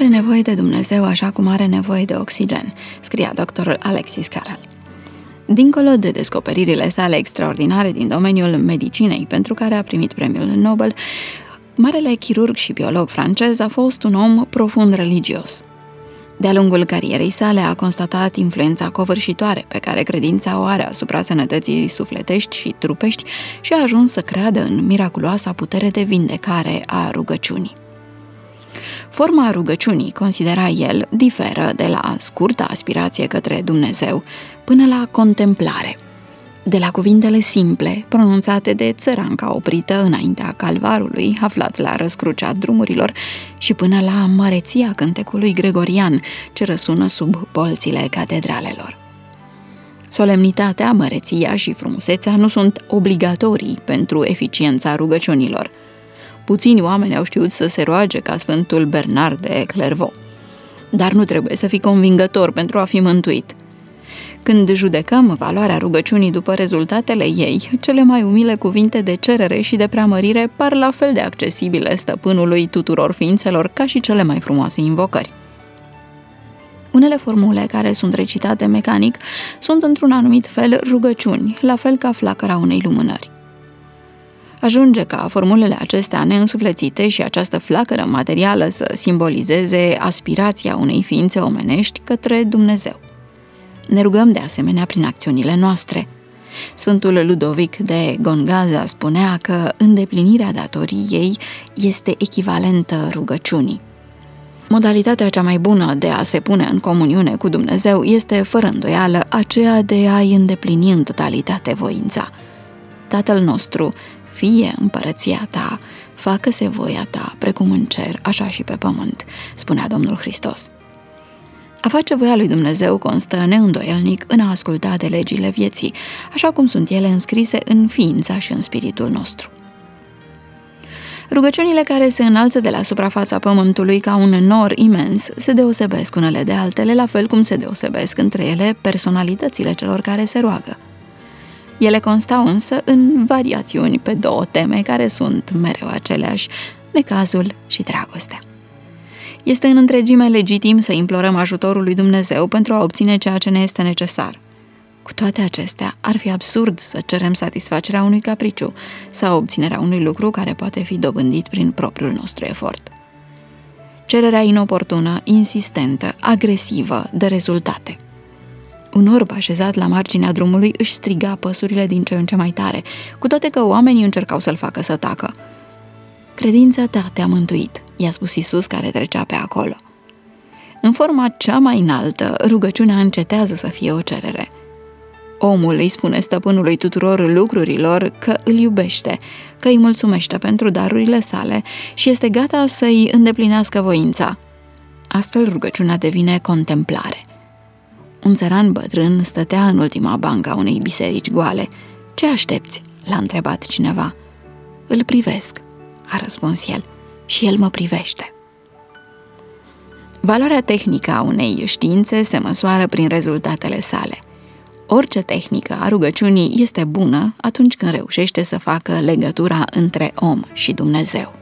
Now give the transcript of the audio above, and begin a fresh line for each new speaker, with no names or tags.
nevoie de Dumnezeu așa cum are nevoie de oxigen, scria doctorul Alexis Carrel. Dincolo de descoperirile sale extraordinare din domeniul medicinei, pentru care a primit premiul Nobel, marele chirurg și biolog francez a fost un om profund religios. De-a lungul carierei sale a constatat influența covârșitoare pe care credința o are asupra sănătății sufletești și trupești și a ajuns să creadă în miraculoasa putere de vindecare a rugăciunii. Forma rugăciunii, considera el, diferă de la scurta aspirație către Dumnezeu până la contemplare, de la cuvintele simple, pronunțate de țăranca oprită înaintea calvarului, aflat la răscrucea drumurilor, și până la măreția cântecului gregorian, ce răsună sub bolțile catedralelor. Solemnitatea, măreția și frumusețea nu sunt obligatorii pentru eficiența rugăciunilor. Puțini oameni au știut să se roage ca Sfântul Bernard de Clairvaux, dar nu trebuie să fii convingător pentru a fi mântuit. Când judecăm valoarea rugăciunii după rezultatele ei, cele mai umile cuvinte de cerere și de preamărire par la fel de accesibile stăpânului tuturor ființelor ca și cele mai frumoase invocări. Unele formule care sunt recitate mecanic sunt într-un anumit fel rugăciuni, la fel ca flacăra unei lumânări. Ajunge ca formulele acestea neînsuflețite și această flacără materială să simbolizeze aspirația unei ființe omenești către Dumnezeu. Ne rugăm de asemenea prin acțiunile noastre. Sfântul Ludovic de Gonzaga spunea că îndeplinirea datoriei este echivalentă rugăciunii. Modalitatea cea mai bună de a se pune în comuniune cu Dumnezeu este, fără îndoială, aceea de a-i îndeplini în totalitate voința. Tatăl nostru, fie împărăția ta, facă-se voia ta, precum în cer, așa și pe pământ, spunea Domnul Hristos. A face voia lui Dumnezeu constă neîndoielnic în a asculta de legile vieții, așa cum sunt ele înscrise în ființa și în spiritul nostru. Rugăciunile care se înalță de la suprafața pământului ca un nor imens se deosebesc unele de altele, la fel cum se deosebesc între ele personalitățile celor care se roagă. Ele constau însă în variațiuni pe două teme care sunt mereu aceleași, necazul și dragostea. Este în întregime legitim să implorăm ajutorul lui Dumnezeu pentru a obține ceea ce ne este necesar. Cu toate acestea, ar fi absurd să cerem satisfacerea unui capriciu sau obținerea unui lucru care poate fi dobândit prin propriul nostru efort. Cererea inoportună, insistentă, agresivă, de rezultate. Un orb așezat la marginea drumului își striga păsurile din ce în ce mai tare, cu toate că oamenii încercau să-l facă să tacă. Credința ta te-a mântuit, i-a spus Iisus care trecea pe acolo. În forma cea mai înaltă, rugăciunea încetează să fie o cerere. Omul îi spune stăpânului tuturor lucrurilor că îl iubește, că îi mulțumește pentru darurile sale și este gata să-i îndeplinească voința. Astfel, rugăciunea devine contemplare. Un țăran bătrân stătea în ultima bancă a unei biserici goale. Ce aștepți?" l-a întrebat cineva. Îl privesc," a răspuns el, și el mă privește. Valoarea tehnică a unei științe se măsoară prin rezultatele sale. Orice tehnică a rugăciunii este bună atunci când reușește să facă legătura între om și Dumnezeu.